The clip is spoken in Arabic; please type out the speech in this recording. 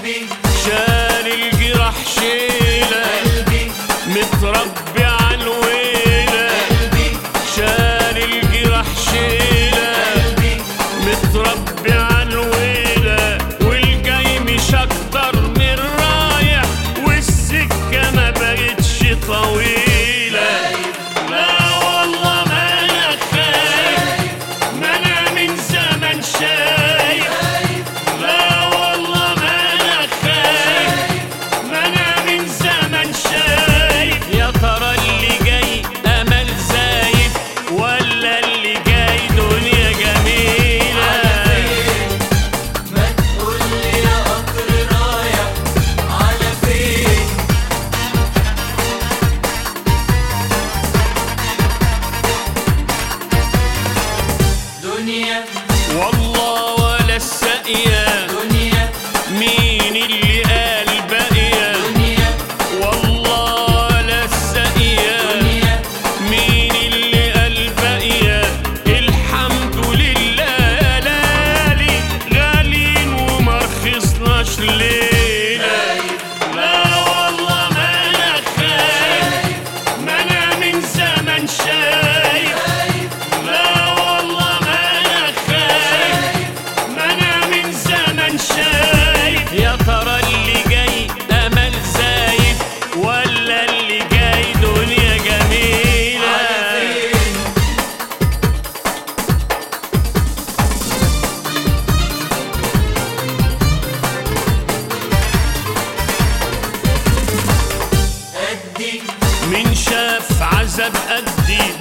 شال الجراح شيلة متربي عالويلة، شال الجراح شيلة متربي عالويلة، والجاي مش اكتر من رايح والسكة ما بقتش طويلة. لا والله ما انا خايف، ما انا من زمن شايف. لا والله ما انا خايف، ما انا من زمن شايف. يا ترى اللي جاي امل زايد ولا اللي جاي دنيا جميلة؟ على فين ما تقولي يا قطر رايح على فين؟ دنيا والله ولا الساقية دنيا مين اللي قال باقية؟ دنيا والله ولا الساقية دنيا مين اللي قال باقية؟ الحمد لله يا لالي غالين وما رخصناش ليلة. لا والله ما انا خايف، ما انا من زمن شايف. لا والله ما انا خايف، ما انا من زمن شايف. يا ترى اللي جاي امل زايد ولا اللي جاي دنيا جميلة؟ على فين قدي من شاف عذاب قدي